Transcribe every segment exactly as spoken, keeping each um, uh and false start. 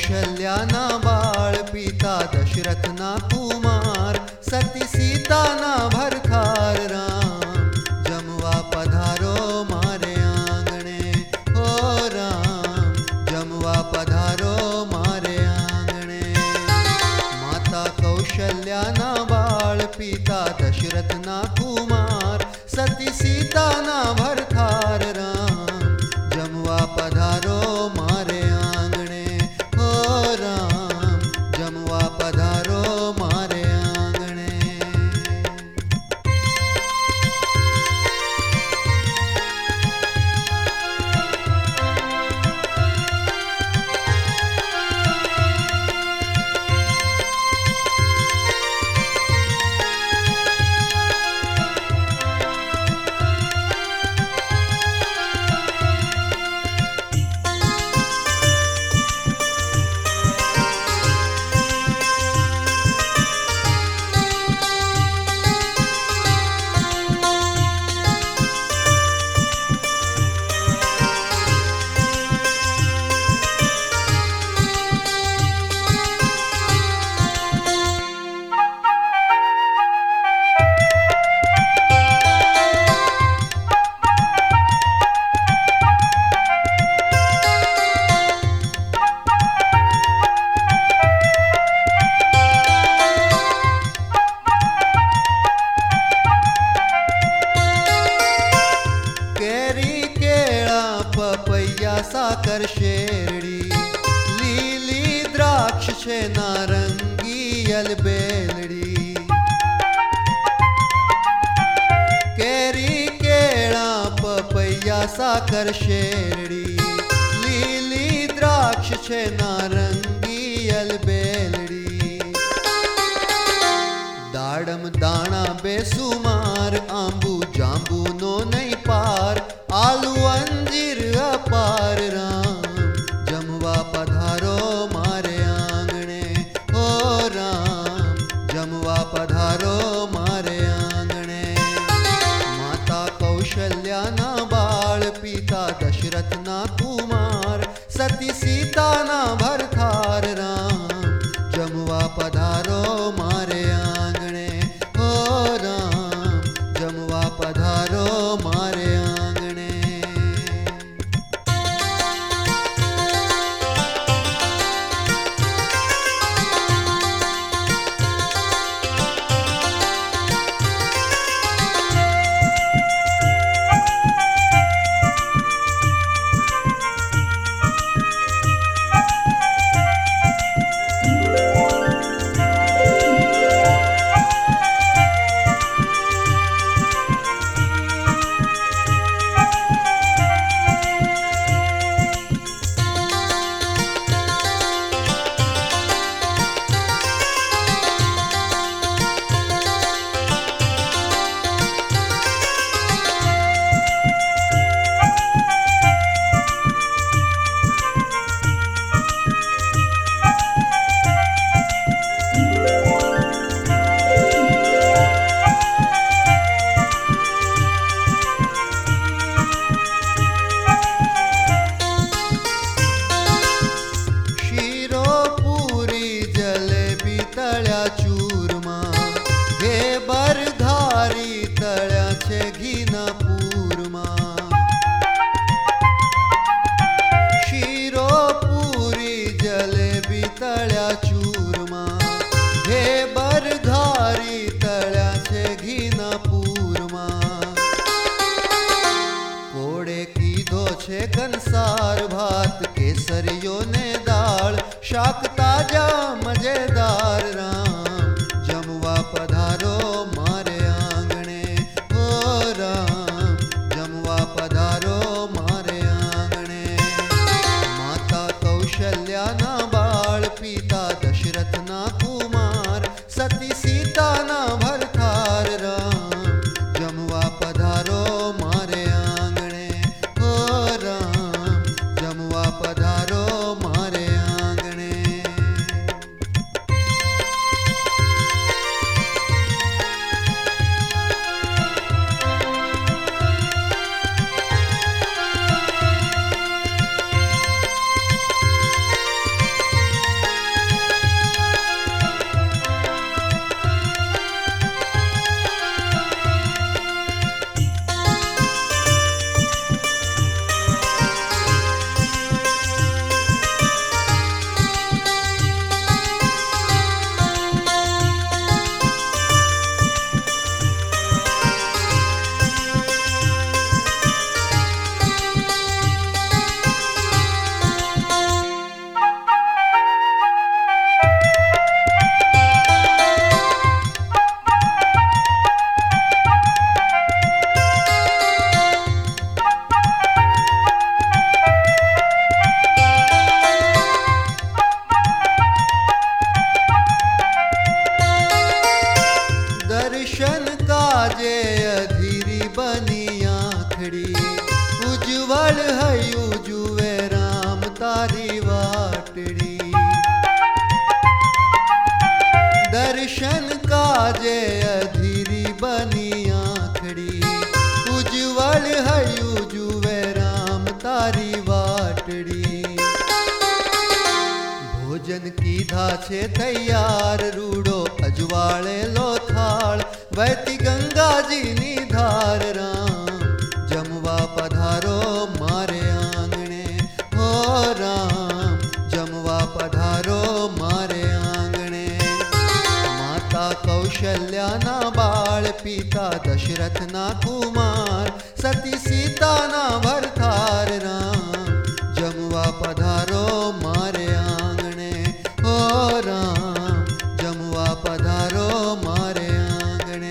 कौशल्याना बाळ पिता दशरथना कुमार सती सीताना भरथार राम जमवा पधारो मारे आंगणे हो राम जमवा पधारो मारे आंगणे माता कौशल्याना बाळ पिता दशरथना कुमार सती सीताना भरथार राम जमवा पधारो मारे आंगणे हो राम जमवा पधारो मारे आंगणे। पपैया साकर शेरडी लीली द्राक्ष छे नारंगी अलबेलड़ी केरी केळा पपैया साकर शेरडी लीली द्राक्ष छे नारंगी अलबेलड़ी दाड़म दाणा बेसुमार आंबू जांबू नो नहीं पार आलू अंजीर अपार राम जमवा पधारो मारे आंगणे हो राम जमवा पधारो मारे आंगणे माता कौशल्याना बाळ पिता दशरथना कुमार सती सीताना भरथार राम जमवा पधारो मारे आंगणे हो राम जमवा पधारो मारे आंगणे। चूरमा घे बरधारी तळ्याचे घिना पूरमा शिरो पुरी जलेबी तळ्या चूरमा घे बरधारी तळ्याचे घिना पूरमा कोडे कीधो छे कंसार भात केसरियो ने दाळ शाक ताजा मजेदार राम जमवा पधारो मारे आंगणे हो राम जमवा पधारो मारे आंगणे माता कौशल्याना बाळ पिता दशरथना कुमार सती सीताना भरथार राम जमवा पधारो मारे आंगणे हो राम जमवा पधारो मारे आंगणे। हयू जुए राम तारी वाटड़ी। दर्शन काजे अधीरी बनी आँखड़ी, उज्जवल हयू जुए राम तारी वाटड़ी। भोजन कीधा छे तैयार, रूडो अजवाळे लो थाळ, वहती गंगाजी नी धार राम जमवा पधारो मारे आंगणे। हो राम जमवा पधारो मारे आंगणे। माता कौशल्या ना बाळ, पिता दशरथ ना कुमार, सती सीता ना भरथार राम जमवा पधारो मारे आंगणे। हो राम जमवा पधारो मारे आंगणे।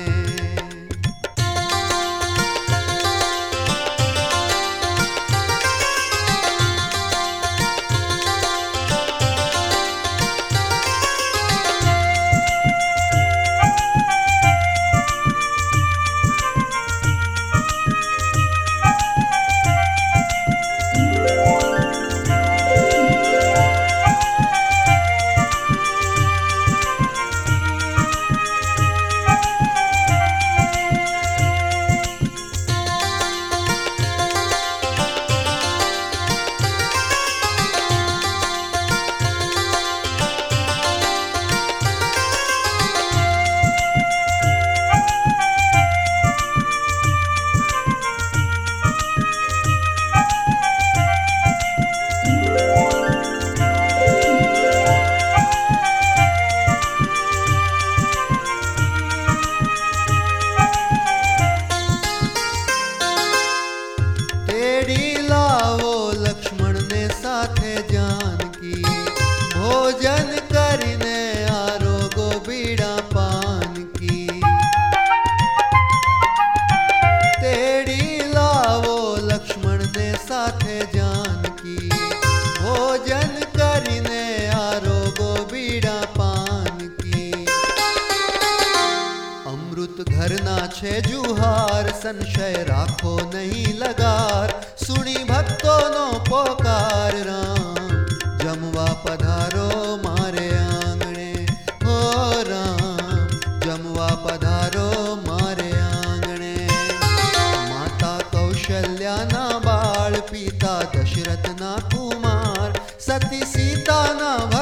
भोजन करीने आरोगो बीड़ा पान की। तेड़ी लावो लक्ष्मण ने साथे जानकी, भोजन करीने आरोगो बीड़ा पान की। अमृत घरना छे जुहार, संशय राखो नहीं लगार, सुनी भक्तो नो पोकार राम जमवा पधारो मारे आंगणे। हो राम जमवा पधारो मारे आंगणे। माता कौशल्या ना बाळ, पिता दशरथ ना कुमार, सती सीता ना